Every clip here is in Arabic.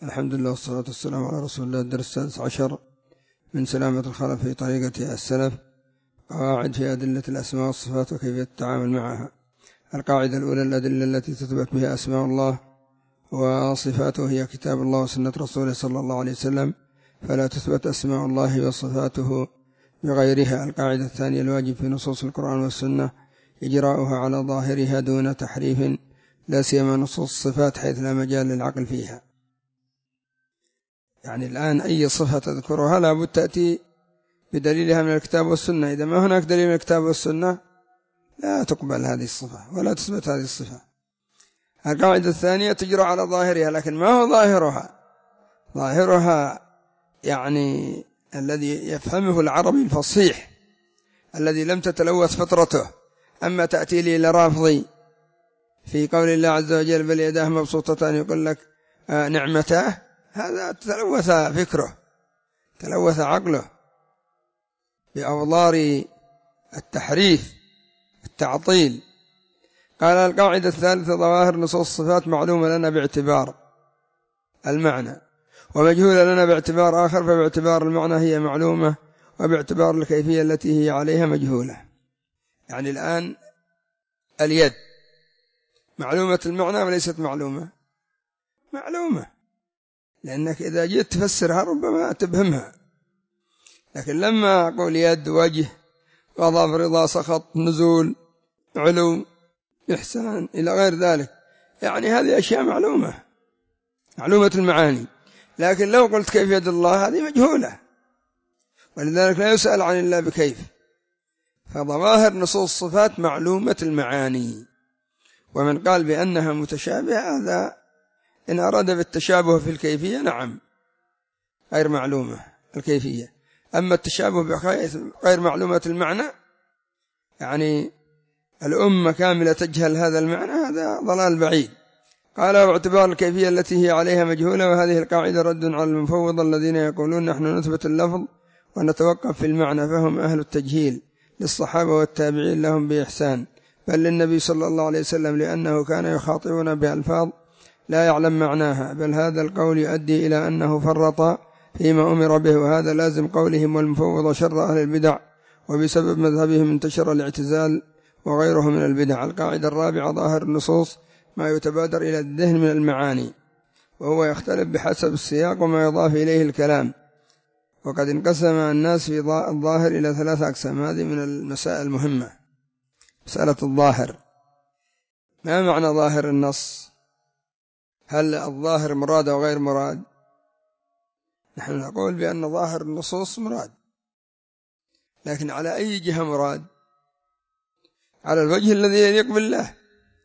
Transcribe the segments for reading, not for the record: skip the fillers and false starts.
الحمد لله والصلاة والسلام على رسول الله. الدرس السادس عشر من سلامة الخلف في طريقة السلف. قواعد في أدلة الأسماء والصفات وكيفية التعامل معها. القاعدة الأولى: الأدلة التي تثبت بها أسماء الله وصفاته هي كتاب الله وسنة رسوله صلى الله عليه وسلم، فلا تثبت أسماء الله وصفاته بغيرها. القاعدة الثانية: الواجب في نصوص القرآن والسنة إجراؤها على ظاهرها دون تحريف، لا سيما نصوص الصفات حيث لا مجال للعقل فيها. يعني الآن أي صفة تذكرها لابد تأتي بدليلها من الكتاب والسنة. إذا ما هناك دليل من الكتاب والسنة لا تقبل هذه الصفة ولا تثبت هذه الصفة. القاعدة الثانية: تجرى على ظاهرها، لكن ما هو ظاهرها؟ ظاهرها يعني الذي يفهمه العربي الفصيح الذي لم تتلوث فطرته. أما تأتي لي لرافضي في قول الله عز وجل بل يداه مبسوطتان يقول لك نعمتاه، هذا تلوث فكره، تلوث عقله بأوضار التحريف التعطيل. قال القاعدة الثالثة: ظواهر نصوص الصفات معلومة لنا باعتبار المعنى ومجهولة لنا باعتبار آخر، فباعتبار المعنى هي معلومة وباعتبار الكيفية التي هي عليها مجهولة. يعني الآن اليد معلومة المعنى وليست معلومة؟ معلومة، لأنك إذا جئت تفسرها ربما تبهمها. لكن لما أقول يد، وجه، غضب، رضا، سخط، نزول، علو، إحسان إلى غير ذلك، يعني هذه أشياء معلومة المعاني. لكن لو قلت كيف يد الله هذه مجهولة، ولذلك لا يسأل عن الله بكيف. فظواهر نصوص الصفات معلومة المعاني. ومن قال بأنها متشابهة هذا إن أراد بالتشابه في الكيفية نعم غير معلومة الكيفية. أما التشابه غير معلومة المعنى، يعني الأمة كاملة تجهل هذا المعنى، هذا ضلال بعيد. قال واعتبار الكيفية التي هي عليها مجهولة. وهذه القاعدة رد على المفوضة الذين يقولون نحن نثبت اللفظ ونتوقف في المعنى، فهم أهل التجهيل للصحابة والتابعين لهم بإحسان، بل للنبي صلى الله عليه وسلم، لأنه كان يخاطبنا بألفاظ لا يعلم معناها. بل هذا القول يؤدي إلى أنه فرط فيما أمر به، وهذا لازم قولهم والمفوضة شر أهل البدع، وبسبب مذهبهم انتشر الاعتزال وغيره من البدع. القاعدة الرابعة: ظاهر النصوص ما يتبادر إلى الذهن من المعاني، وهو يختلف بحسب السياق وما يضاف إليه الكلام. وقد انقسم الناس في الظاهر إلى 3 أقسام. هذه من المسائل المهمة، مسألة الظاهر. ما معنى ظاهر النص؟ هل الظاهر مراد أو غير مراد؟ نحن نقول بأن ظاهر النصوص مراد، لكن على أي جهة مراد؟ على الوجه الذي يليق بالله.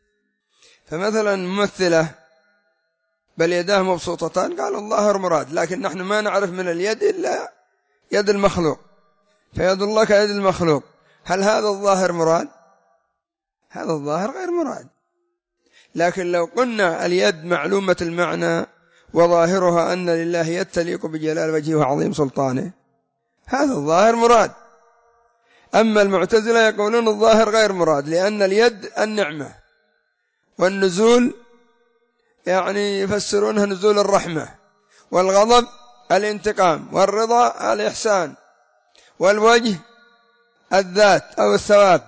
فمثلا ممثلة بل يداه مبسوطتان، قال الظاهر مراد، لكن نحن ما نعرف من اليد إلا يد المخلوق، فيد الله كيد المخلوق. هل هذا الظاهر مراد؟ هذا الظاهر غير مراد. لكن لو قلنا اليد معلومة المعنى وظاهرها أن لله يد تليق بجلال وجهه وعظيم سلطانه، هذا الظاهر مراد. أما المعتزلة يقولون الظاهر غير مراد، لأن اليد النعمة، والنزول يعني يفسرونها نزول الرحمة، والغضب الانتقام، والرضا الإحسان، والوجه الذات أو الثواب.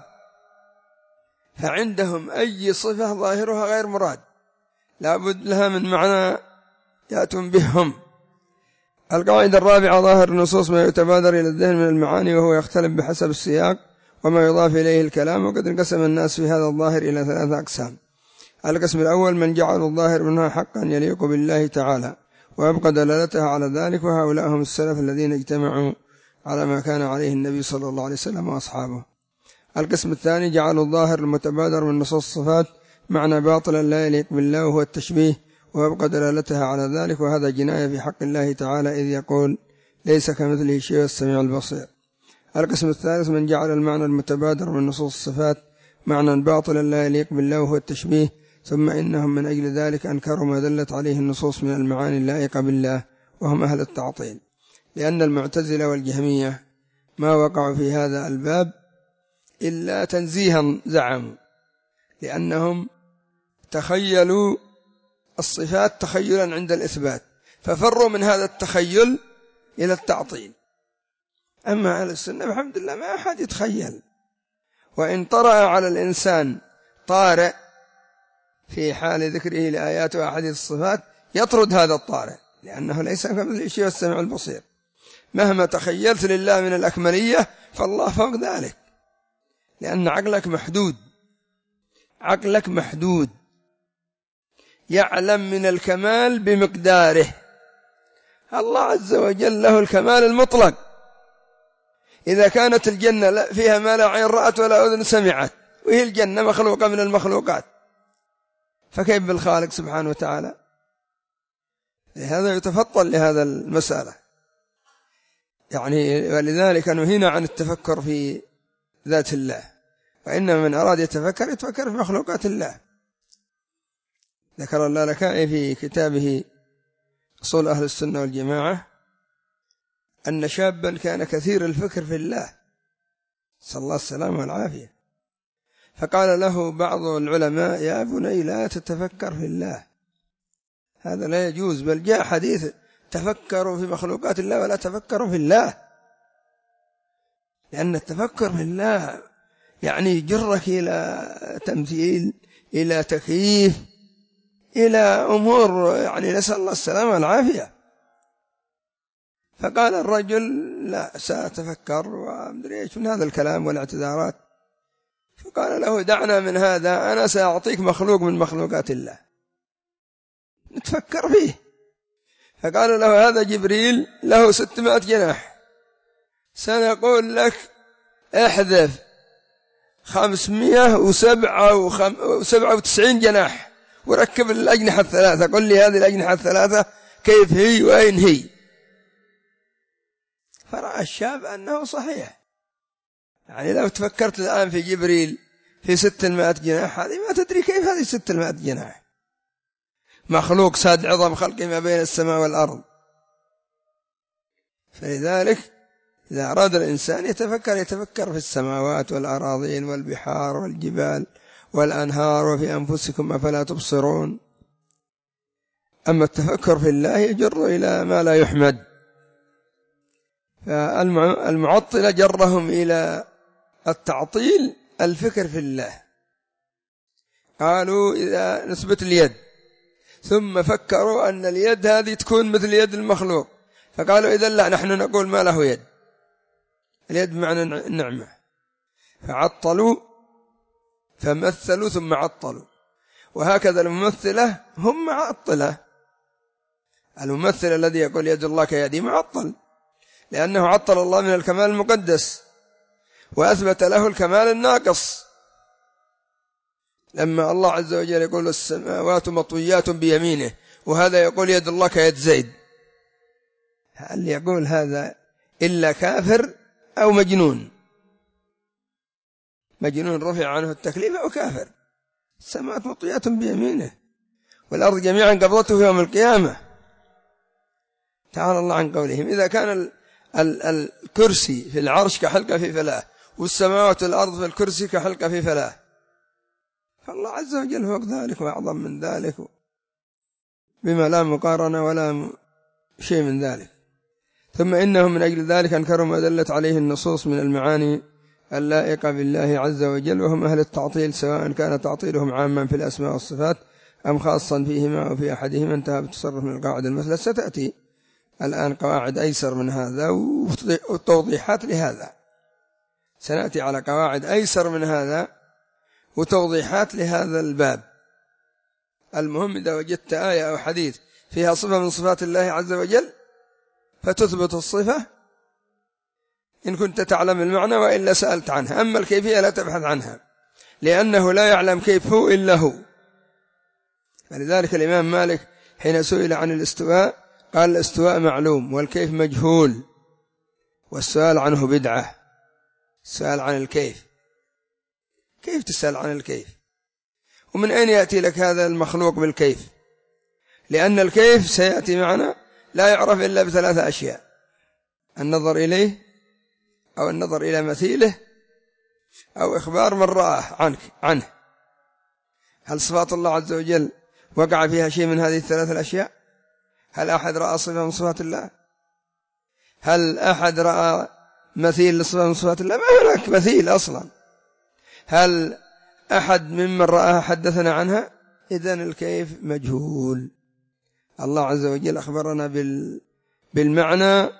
فعندهم أي صفة ظاهرها غير مراد لا بد لها من معنى يأتون بهم. القاعدة الرابعة: ظاهر النصوص ما يتبادر إلى الذهن من المعاني، وهو يختلف بحسب السياق وما يضاف إليه الكلام. وقد انقسم الناس في هذا الظاهر إلى 3 أقسام. القسم الأول: من جعل الظاهر منها حقا يليق بالله تعالى ويبقى دلالتها على ذلك، وهؤلاء هم السلف الذين اجتمعوا على ما كان عليه النبي صلى الله عليه وسلم وأصحابه. القسم الثاني: جعل الظاهر المتبادر من نصوص الصفات معنى باطلا لا يليق بالله، وهو التشبيه، ويبقى دلالتها على ذلك، وهذا جناية في حق الله تعالى، إذ يقول ليس كمثله شيء السميع البصير. القسم الثالث: من جعل المعنى المتبادر من نصوص الصفات معنى باطلا لا يليق بالله، وهو التشبيه، ثم إنهم من أجل ذلك أنكروا ما دلت عليه النصوص من المعاني اللائقة بالله، وهم أهل التعطيل. لأن المعتزلة والجهمية ما وقعوا في هذا الباب إلا تنزيها زعموا، لأنهم تخيلوا الصفات تخيلا عند الإثبات، ففروا من هذا التخيل إلى التعطيل. أما أهل السنة بحمد الله ما أحد يتخيل، وإن طرأ على الإنسان طارئ في حال ذكره لآيات وأحاديث الصفات يطرد هذا الطارئ، لأنه ليس كمثله شيء والسميع البصير. مهما تخيلت لله من الأكملية فالله فوق ذلك، لأن عقلك محدود يعلم من الكمال بمقداره. الله عز وجل له الكمال المطلق. إذا كانت الجنة فيها ما لا عين رأت ولا أذن سمعت، وهي الجنة مخلوقة من المخلوقات، فكيف بالخالق سبحانه وتعالى؟ لهذا يتفطن لهذا المسألة يعني. ولذلك نهينا عن التفكر في ذات الله، وإنما من أراد يتفكر في مخلوقات الله. ذكر اللالكائي في كتابه أصول أهل السنة والجماعة أن شابا كان كثير الفكر في الله، صلى الله السلامة والعافية، فقال له بعض العلماء: يا بني لا تتفكر في الله، هذا لا يجوز، بل جاء حديث تفكروا في مخلوقات الله ولا تفكروا في الله. لأن التفكر في الله يعني يجرك إلى تمثيل، إلى تكييف، إلى أمور يعني نسأل الله السلامة والعافية. فقال الرجل: لا سأتفكر وأمدري إيش من هذا الكلام والاعتذارات. فقال له: دعنا من هذا، أنا سأعطيك مخلوق من مخلوقات الله نتفكر فيه. فقال له: هذا جبريل له 600 جناح، سنقول لك احذف 597 جناح وركب الأجنحة الثلاثة، قل لي هذه الأجنحة الثلاثة كيف هي وأين هي. فرأى الشاب أنه صحيح، يعني لو تفكرت الآن في جبريل في 600 جناح، هذه ما تدري كيف هذه 600 جناح، مخلوق ساد عظم خلقه ما بين السماء والأرض. فلذلك إذا أراد الإنسان يتفكر في السماوات والأراضين والبحار والجبال والأنهار وفي أنفسكم أفلا تبصرون. أما التفكر في الله يجر إلى ما لا يحمد. فالمعطلة جرهم إلى التعطيل الفكر في الله. قالوا إذا نثبت اليد، ثم فكروا أن اليد هذه تكون مثل يد المخلوق، فقالوا إذن لا، نحن نقول ما له يد، اليد بمعنى النعمة. فعطلوا فمثلوا ثم عطلوا. وهكذا الممثلة هم معطلة. الممثل الذي يقول يد الله كيدي معطل، لأنه عطل الله من الكمال المقدس وأثبت له الكمال الناقص. لما الله عز وجل يقول السماوات مطويات بيمينه، وهذا يقول يد الله كيد زيد، هل يقول هذا إلا كافر أو مجنون رفع عنه التكليف أو كافر. السماوات مطويات بيمينه والأرض جميعا قبضته يوم القيامة. تعالى الله عن قولهم. إذا كان الكرسي في العرش كحلقة في فلاة، والسماوات والأرض في الكرسي كحلقة في فلاة، فالله عز وجل فوق ذلك وأعظم من ذلك بما لا مقارنة ولا شيء من ذلك. ثم إنهم من أجل ذلك أنكروا ما دلت عليه النصوص من المعاني اللائقة بالله عز وجل، وهم أهل التعطيل، سواء كان تعطيلهم عاما في الأسماء والصفات أم خاصا فيهما أو في أحدهما. انتهى بالتصرف من القاعدة المثلى. ستأتي الآن قواعد أيسر من هذا وتوضيحات لهذا، سنأتي على قواعد أيسر من هذا وتوضيحات لهذا الباب. المهم إذا وجدت آية أو حديث فيها صفة من صفات الله عز وجل فتثبت الصفة إن كنت تعلم المعنى، وإلا سألت عنها. أما الكيفية لا تبحث عنها، لأنه لا يعلم كيف هو إلا هو. فلذلك الإمام مالك حين سئل عن الاستواء قال: الاستواء معلوم والكيف مجهول، والسؤال عنه بدعة. السؤال عن الكيف، كيف تسأل عن الكيف؟ ومن أين يأتي لك هذا المخلوق بالكيف؟ لأن الكيف سيأتي معنا لا يعرف إلا بثلاثة أشياء: النظر إليه، أو النظر إلى مثيله، أو إخبار من رآه عنه. هل صفات الله عز وجل وقع فيها شيء من هذه الثلاثة الأشياء؟ هل أحد رأى صفة من صفات الله؟ هل أحد رأى مثيل لصفة من صفات الله؟ ما هناك مثيل أصلا. هل أحد ممن رآها حدثنا عنها؟ إذن الكيف مجهول. الله عز وجل أخبرنا بالمعنى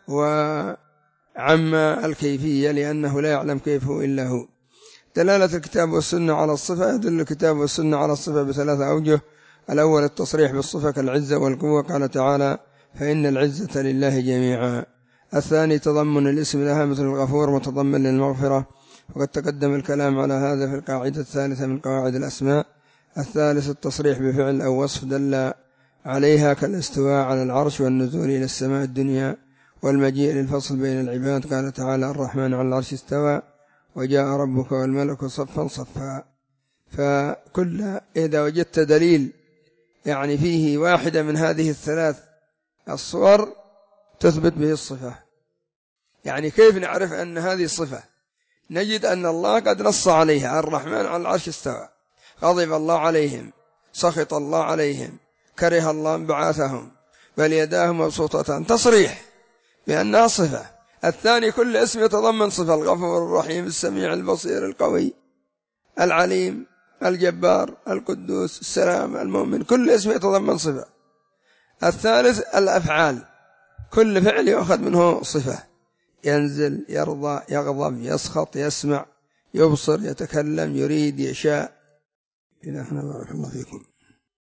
وعما الكيفية، لأنه لا يعلم كيفه إلا هو. دلالة الكتاب والسنة على الصفة: يدل الكتاب والسنة على الصفة بثلاثة أوجه. الأول التصريح بالصفة كالعزة والقوة، قال تعالى: فإن العزة لله جميعا. الثاني تضمن الاسم لها مثل الغفور متضمن للمغفرة، وقد تقدم الكلام على هذا في القاعدة الثالثة من قواعد الأسماء. الثالث التصريح بفعل أو وصف دل عليها كالاستواء على العرش والنزول إلى السماء الدنيا والمجيء للفصل بين العباد، قال تعالى: الرحمن على العرش استوى وجاء ربك والملك صفا صفا. فكل إذا وجدت دليل يعني فيه واحدة من هذه الثلاث الصور تثبت به الصفة. يعني كيف نعرف أن هذه الصفة؟ نجد أن الله قد نص عليها: الرحمن على العرش استوى، غضب الله عليهم، سخط الله عليهم، كره الله انبعاثهم، بل يداه مبسوطتان، تصريح بأنها صفة. الثاني كل اسم يتضمن صفة: الغفور الرحيم السميع البصير القوي العليم الجبار القدوس السلام المؤمن، كل اسم يتضمن صفة. الثالث الأفعال، كل فعل يأخذ منه صفة: ينزل، يرضى، يغضب، يسخط، يسمع، يبصر، يتكلم، يريد، يشاء. إلى هنا بارك الله فيكم.